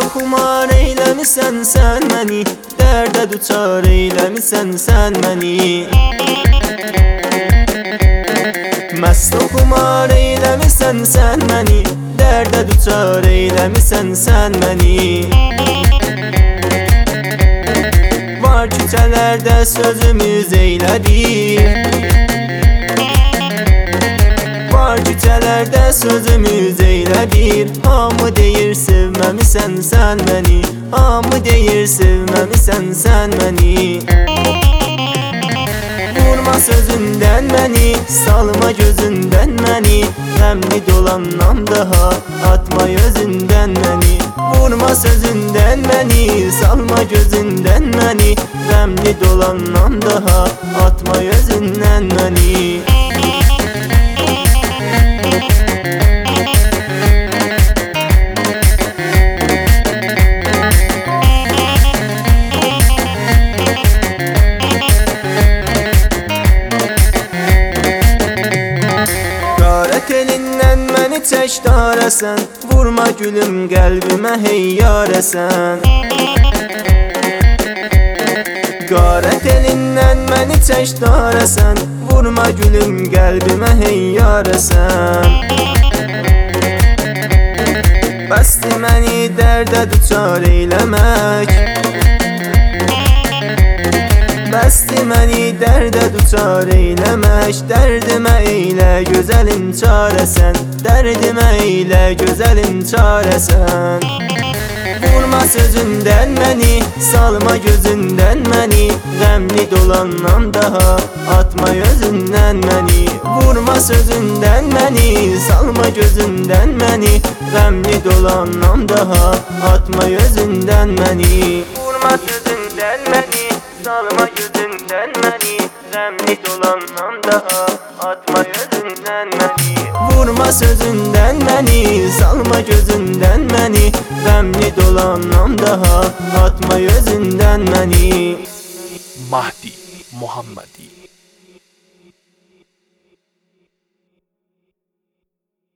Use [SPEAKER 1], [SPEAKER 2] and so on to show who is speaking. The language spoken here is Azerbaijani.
[SPEAKER 1] xumar eyləmisən sən məni, dərdə düçar eyləmisən sən məni. Məst xumar eyləmisən sən məni, dərdə düçar eyləmisən sən məni. Var küçələrdə sözümüz eylədik, var küçələrdə sözümüz eylə bir. Hamı deyir sevməmisən sən məni, hamı deyir sevməmisən sən məni. Vurma sözündən məni, salma gözündən məni, qəmli dolanam daha, atma özündən məni. Vurma sözündən məni, salma gözündən məni, qəmli dolanam daha, atma özündən məni. Elindən məni çək darəsən, vurma gülüm qəlbimə heyyarəsən. Qarət elindən məni çək darəsən, vurma gülüm qəlbimə heyyarəsən. Bəsdir məni dərdə düçar eyləmək, bəsdir məni dərdə düçar eyləmək. Dərdimə eylə gözəlin çarəsən, dərdimə eylə gözəlin çarəsən. Vurma sözündən məni, salma gözündən məni, qəmli dolanam daha, atma özündən məni. Vurma sözündən məni, salma gözündən məni, qəmli dolanam daha, atma özündən məni. Vurma sözündən məni, salma gözündən məni, qəmli dolanam daha, atma özündən məni. Vurma sözündən məni, salma gözündən məni, qəmli dolanam daha, atma özündən məni.
[SPEAKER 2] Mahdi Muhammadi